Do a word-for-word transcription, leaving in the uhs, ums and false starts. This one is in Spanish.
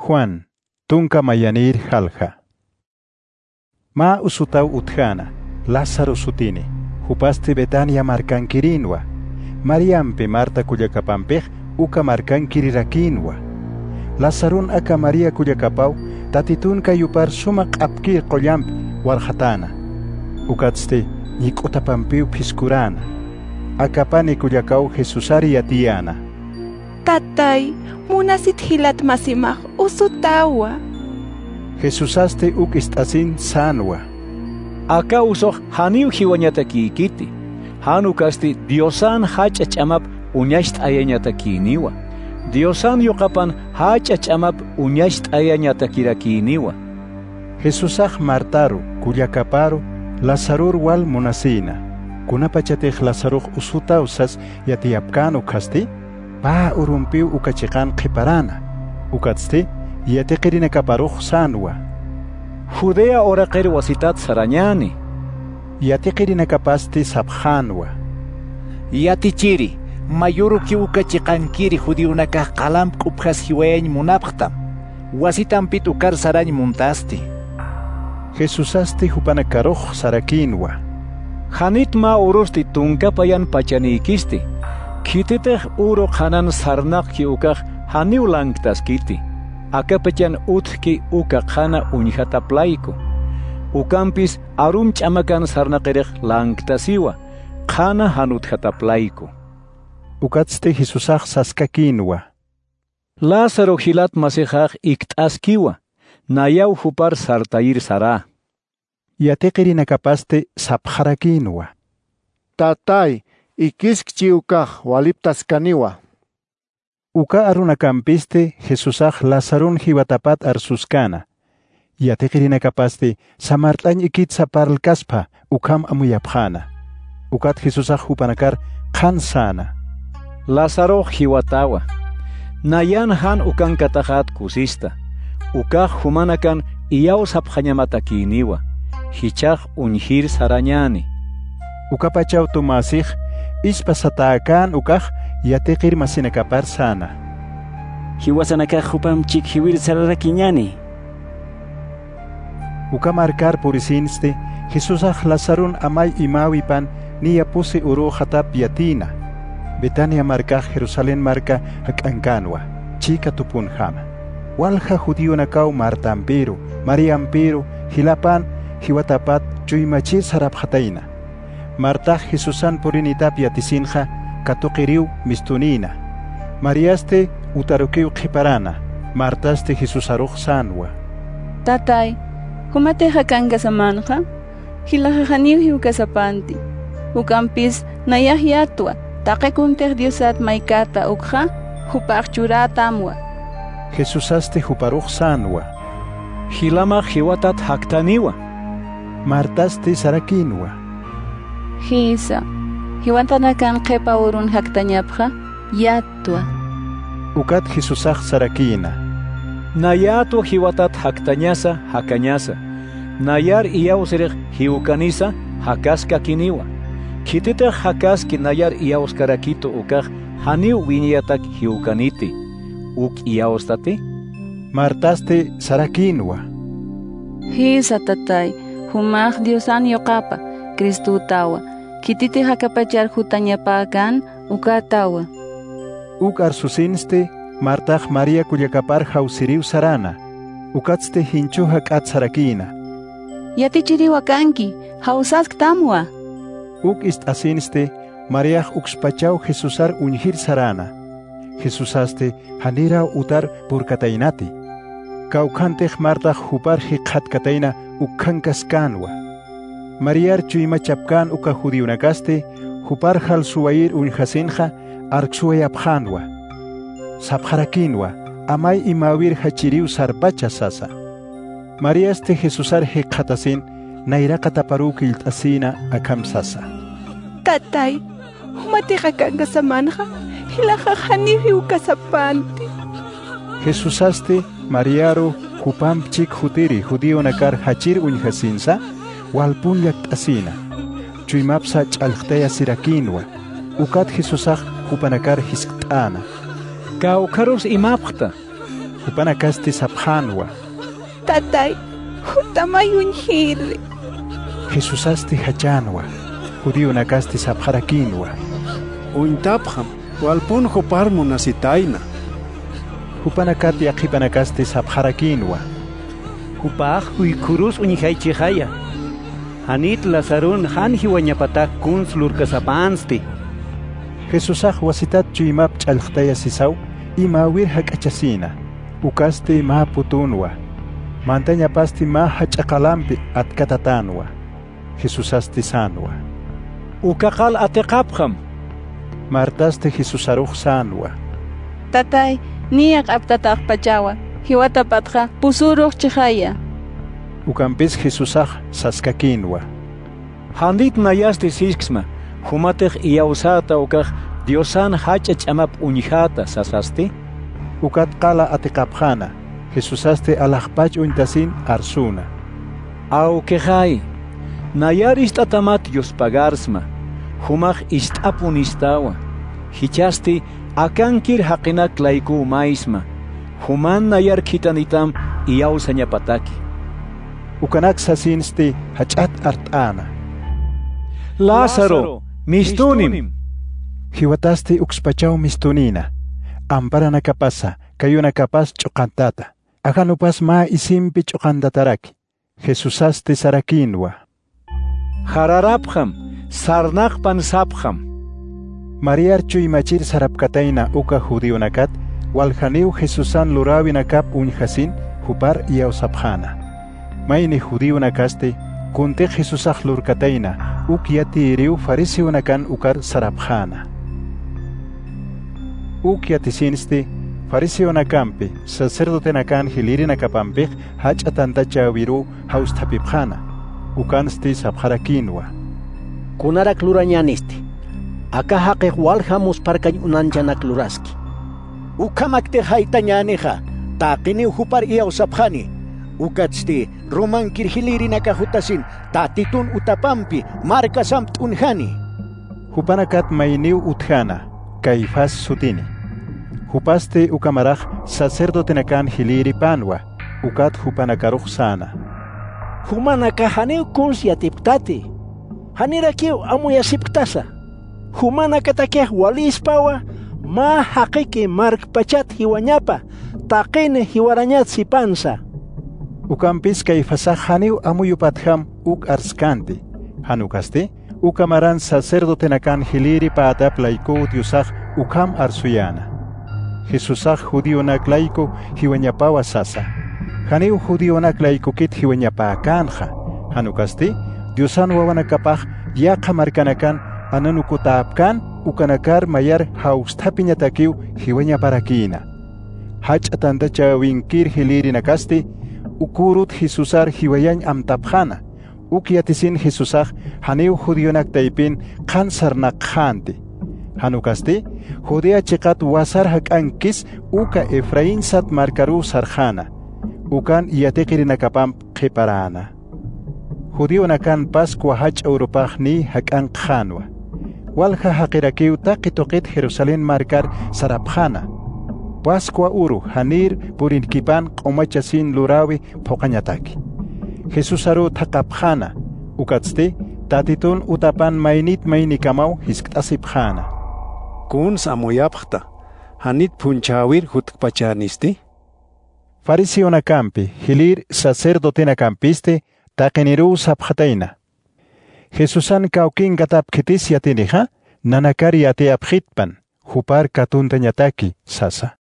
Juan, tunka mayanir halja. Ma usutau utjana, Lázaro sutini, Jupaste Betania marcanquirinwa, Mariampe Marta Cuyacapampe, uka marcanquiriraquinwa. Lazarun aka María Cuyacapau, tatitun kayupar sumak apkir qoyamp warjatana. Ukatste, nikotapampiu piskurana. Akapani Cuyacau Jesusari atiana. Tatay, munasit hilat masimaj usutawa. Jesusaste uk istasin sanwa. Aka usoh haniu hiwañataki kiti. Hanukasti Diosan hachachamap uñasht ayañatakiniwa. Diosan yoqapan hachachamap uñasht ayañatakirakiniwa. Jesusaj martaru, Cuyacaparo, Lazarur wal monasina. Kunapachatej Lazarug usuta usas yatiapkano kasti. Pa urumpiu ukachikan qiparana. Ukatsti yateqirina kaparuj sanwa. Judea oraqer wasitat sarañani. Yateqirina kapasti sabjanwa. Yatichiri, mayuru ki ukachiqankiri judiunakaj qalamp q'upjas hiwayañ munapqtam. Wasitanpit ukar sarañ muntasti. Jesusasti hupanakaruj sarakinwa. Hanitma urusti tunkapayan pachanikisti. Kititej uro hanan sarnaqki ukaq haniu langtas kiti. Akapachan utki uka hana uñhataplayku. Ukampis arum chamakan sarnaqirij langtasiwa. Hana hanuthataplayku. Ukatste Jesusaj saskakinwa. Lázaro hilat masijaj iktaskiwa. Nayaw hupar sartayir sara. Yateqirina kapaste sapjarakinwa. Tatay, ikiskchi ukaj waliptas kaniwa. Uka aruna kampiste Jesusaj Lazarun hiwatapat arsuskana. Yateqirina kapaste samartlañ ikitsa parlkaspa ukam amuyapjana. Ukat Jesusaj hupanakar khan sana. Lázaro hiwatawa. Nayan han ukan katahat kusista. Ukaj humanakan iyaw sapjañamatakiniwa. Hichaj unhir sarañani. Ukapachaw tumasij ispa sataakan ukaj yateqir masinakapar sana. Hiwasanakaj hupam chik hiwir sararakiñani. Ukamarkar purisinste Jesusaj Lazarun amay imawipan niya pusi uru hatap yatina. Betania markaj Jerusalén marka hakankanwa. Chika tupun hama. Walja judionakaw Martampiru, Mariampiru, hilapan hiwatapat chuymachi sarapjataina. Martaj Jesusan purinitap yatisinja katuqiriw mistunina. Mariaste utarukiw qiparana. Martaste Jesusaruj sanwa. Tatay, humate hakanga samanja, hilajajaniw hiukasapanti. Ukampis nayaj yatwa, taqekuntej Diosat maykata ukja, hupaqchuratamwa. Jesusaste huparuj sanwa. Hilama hiwatat haktaniwa. Martaste sarakinwa. Hisa, hiwantanakan qepa urun haktañapja, yatwa. Ukat Jesusaj sarakina. Nayato hiwatat haktañasa hakañasa. Nayar iyawsirij hiukanisa hakaska kiniwa. Kitita hakaski nayar iyawskarakito ukaj haniu wiñatak hiukaniti. Uk iyawstati? Martaste sarakinwa. Hisa tatay, humaj Diosan yoqapa, Cristo tawa. Kititi hakapachar hutañapakan ukatawa. Uk arsusinste Martaj María Cuyacapar hausiriw sarana. Ukatste hinchuja k'at sarakina. Yatichiriwa kanki, hausask tamwa. Uk istasinste Mariaj ukspachaw Jesusar unhir sarana. Jesusaste hanira utar purkatainati. Kaukantej Martaj hupar hiqhatkataina ukkankas kanwa. Mariar chuyma chapkan uka judiunakaste hupar hal suwair unhasinja arksuayapjanwa. Sapjarakinwa amay imawir hachiriw sarpacha sasa. Mariaste Jesusar hiqhatasin nairaqa taparukil t'asina akam sasa. Tatay, humatiqa kanqa samanja, hilajajaniw hiukasapanti. Jesusaste Mariaro hupampchik hutiri judionakar hachir unhasinsa walpunyak t'asina. Chuymapsa ch'alqtaya sirakinwa. Ukat Jesusaj hupanakar hisk't'ana. Kaukaros imapqta. Hupanakasti saphanwa. Tatay, hutamayunhili. Jesusasti hachanwa. Judío nakasti sapharakinwa. Uintapjam, walpun joparmu nasitaina. Hupanakati aqipanakasti sapharakinwa. Hupaj uikurus uñihaychihaya. Hanit Lazarun han hiwañapatak kuns lurkasapansti. Jesusaj wasitat chuimap chalqtaya sisaw imawir hak'achasina. Ukasti ma putunwa. Mantaña pasti ma hach'aqalampi atkatatanwa. Jesusasti sanwa. Ukaqal atiqapqam. Martasti Jesusaruj sanwa. Tatay, niyak aptataq pachawa. Hiwata patqa pusuruq chihaya. Ukampis Jesusaj saskakinwa. Handit nayasti siskma. Humatej iyausata ukaq Diosan hacha ch'amap uñihata sasasti. Ukat qala atiqapqana. Jesusasti alaqpach uñtasin arsuna. Au quejay. Nayar istatamat yospagarsma. Humaj istapun istawa. Hichasti akankir haqinak layku maisma. Human nayar kitanitam iyausañapataki. Ukanak sasinsti hach'at art'ana. Lázaro, mistunim. Hiwatasti ukspachaw mistunina. Amparana kapasa, kayuna kapas ch'uqantata. Akanupas ma isimpi ch'uqantataraki. Jesusasti sarakinwa. Hararapjam, sarnaqpan sapjam. Mariar chuymachir sarapkatayna uka judionakat, waljaniw Jesusan lurawinakap uñhasin, hupar iyawsapjana. Mayni judionakaste, kunte Jesusaj lurkatayna, uk yati iriw fariseonakan ukar sarapjana. Uk yatisinsti, fariseonakampi, sacerdotenakan hilirinacapampik, hach'atantacha wiru haustapipjana. Ukansti sapjarakinwa. Kunarak lurañanisti. Aka haqeq walhamus parkañ unanchanak luraski. Ukamakte haytañaniqa, taqini hupar iyawsapjani. Ukatsti Roman kirhilirinaka hutasin, tatitun utapampi, marka samt unhani. Hupanakat mayniw utjana, Caifás sutini. Hupaste ukamaraj sacerdotenakan hiliri panwa, ukat hupanakaruj sana. Humanaka haniw kuns yatiptati. Hanirakiw amu yasipktasa. Humanaka takeh walispawa, ma haqiki markpachat hiwañapa, taqini hiwarañat sipansa. Ukampis Caifásaj haniw amu yupatham uk arskanti. Hanukasti, ukamaran sacerdotenakan hiliri paatap layku Diosaj ukam arsuyana. Jesusaj judionak layku hiwañapawa sasa. Haniw judionak laykukit hiwañapakanja. Hanukasti, Diosan wawanakapaj yaqa markanakan ananukutapkan ukanakar mayar haustapiñatakiw hiwañaparakina. Hach'atantacha winkir hilirinakasti, ukurut Jesusar hiwayañ amtapjana. Ukyatisin Jesusaj haniw judionak taypin qansarnaqjanti. Hanukasti, Judea chiqat wasar hak'ankis uka Efraín sat markaru sarjana. Ukan yatiqirinakapam qiparana. Judionakan Pascua hach'awrupaj ni hak'anqjanwa. Walja haqirakiw taqi tuqit Jerusalén markar sarapjana. Pascua uru hanir purinkipan q'umachasin lurawi phoqañataki. Jesusaru thaqapjana. Ukatsti, tatitun utapan maynit maynikamaw hisk'tasipjana. Kuns amoyapjta, hanit punchawir hutkpachanisti. Fariseonakampi, hilir sacerdotenacampiste, taqiniru sapjataina. Jesusan kaukin katapkitis yatinija, nanakar yateapjitpan, hupar katuntañataki sasa.